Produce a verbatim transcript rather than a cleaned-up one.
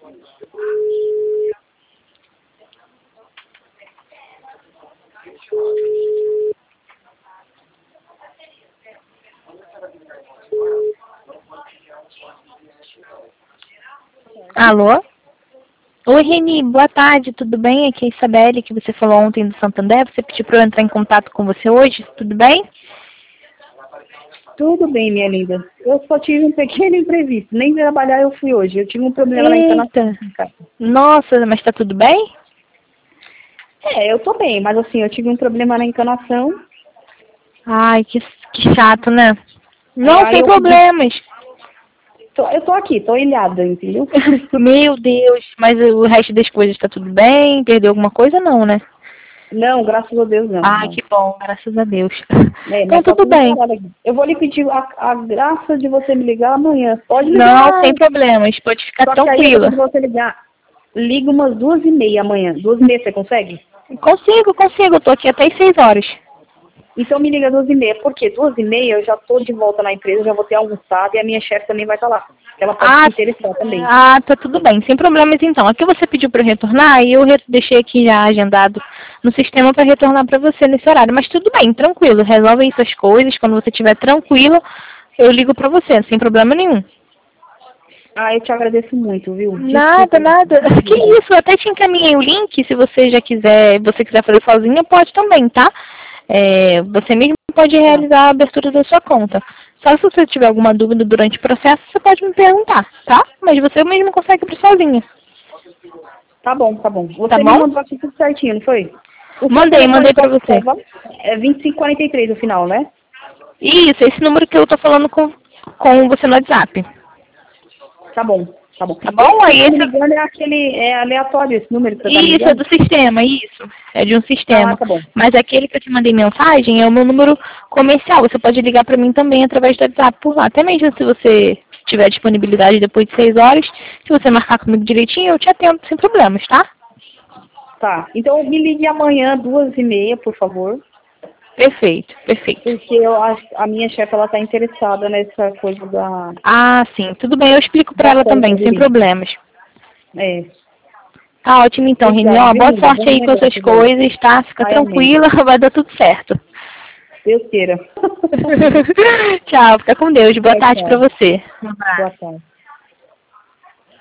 Alô? Oi, Reni, boa tarde, tudo bem? Aqui é a Isabelle, que você falou ontem do Santander. Você pediu para eu entrar em contato com você hoje, tudo bem? Tudo bem, minha linda. Eu só tive um pequeno imprevisto. Nem trabalhar eu fui hoje. Eu tive um problema na encarnação. Eita! Nossa, mas tá tudo bem? É, eu tô bem, mas assim, eu tive um problema na encanação. Ai, que, que chato, né? Não, Aí sem eu pedi... problemas. tô, eu tô aqui, tô ilhada, entendeu? Meu Deus, mas o resto das coisas tá tudo bem? Perdeu alguma coisa? Não, né? Não, graças a Deus não. Ah, não. que bom, graças a Deus. É, Então mas tá tudo tudo bem. parado aqui. Eu vou lhe pedir a, a graça de você me ligar amanhã. Pode Não, ligar. sem problemas, pode ficar Só que aí eu tranquila. vou pedir você ligar. Liga umas duas e meia amanhã. Duas e meia, você consegue? Consigo, consigo, eu tô aqui até as seis horas. Então me liga duas e meia. Por quê? Duas e meia eu já tô de volta na empresa, já vou ter almoçado e a minha chefe também vai estar lá. Ela pode Ah, se interessar também. ah, tá tudo bem, sem problemas então. Aqui você pediu para eu retornar e eu re- deixei aqui já agendado no sistema para retornar para você nesse horário. Mas tudo bem, tranquilo, resolve aí suas coisas. Quando você estiver tranquilo, eu ligo para você, sem problema nenhum. Ah, eu te agradeço muito, viu? Nada, Desculpa. nada. Que isso, eu até te encaminhei o link, se você já quiser, você quiser fazer sozinha, pode também, tá? É, você mesmo pode Tá. realizar a abertura da sua conta. Só se você tiver alguma dúvida durante o processo, você pode me perguntar, tá? Mas você mesmo consegue ir sozinha. Tá bom, tá bom. Você Tá me bom? mandou aqui tudo certinho, não foi? O seu Mandei, telefone mandei pra qual que você. estava? É vinte e cinco quarenta e três no final, né? Isso, esse número que eu tô falando com, com você no WhatsApp. Tá bom, tá bom. Tá bom? Esse que Aí tá me esse. ligando é aquele, é aleatório esse número que você tá me Isso, é ligando? do sistema, isso. É de um Ah, sistema. tá bom. Mas aquele que eu te mandei mensagem é o meu número comercial. Você pode ligar pra mim também através do WhatsApp por lá. Até mesmo se você tiver disponibilidade depois de seis horas, se você marcar comigo direitinho, eu te atendo sem problemas, tá? Tá. Então me ligue amanhã, duas e meia, por favor. Perfeito, perfeito. Porque eu acho a minha chefe ela tá interessada nessa coisa da, Ah, sim. Tudo bem, eu explico pra da ela conta também, sem direito. problemas. É. Tá ótimo então, Reni. Obrigada, Ó, viu, boa linda? sorte Bons aí com as suas negócios aí. coisas, tá? Fica Ai, amém. tranquila, vai dar tudo certo. Deus queira. Tchau, fica com Deus. Boa Tchau, tarde pra tchau. você. Um abraço. Boa tarde.